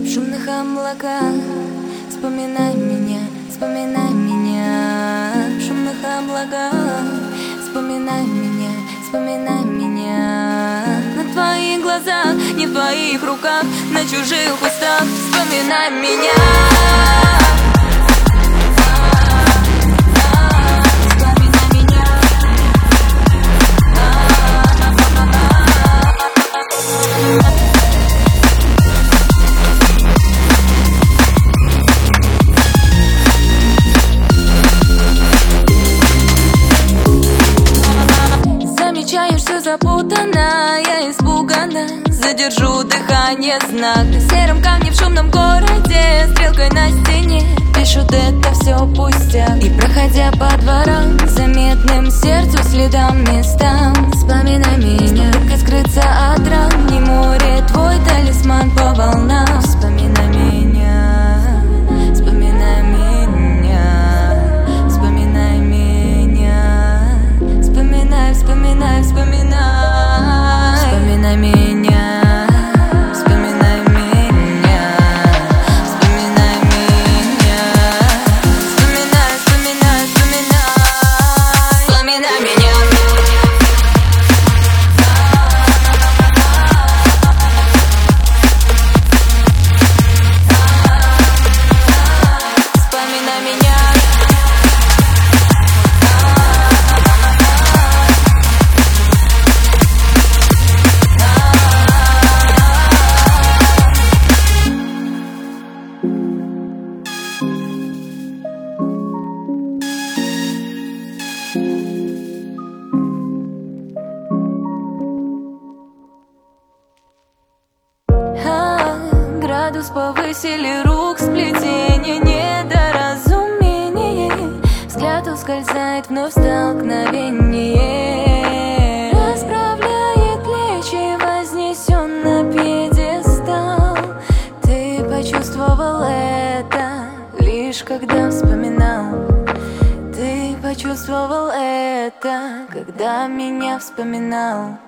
В шумных облаках вспоминай меня, вспоминай меня. В шумных облаках вспоминай меня, вспоминай меня. На твоих глазах, не в твоих руках, на чужих устах вспоминай меня. Замечаю, что запутанно, я испуганно задержу дыхание, знак на сером камне в шумном городе, стрелкой на стене пишут: это все пустяк. И проходя по дворам, заметным сердцу следам, местам, вспоминай меня. Попытка скрыться от ран, не море, твой талисман по волнам. Вспоминай меня, вспоминай меня, вспоминай меня. Вспоминай, вспоминай, вспоминай. Вспоминай меня, вспоминай меня, вспоминай меня. Вспоминай, вспоминай, вспоминай. Вспоминай меня. Вспоминай меня. Градус повысили рук, сплетение недоразумений. Взгляд ускользает, вновь столкновение. Расправляет плечи, вознесен на пьедестал. Ты почувствовал это, лишь когда вспоминал. Ты почувствовал это, когда меня вспоминал.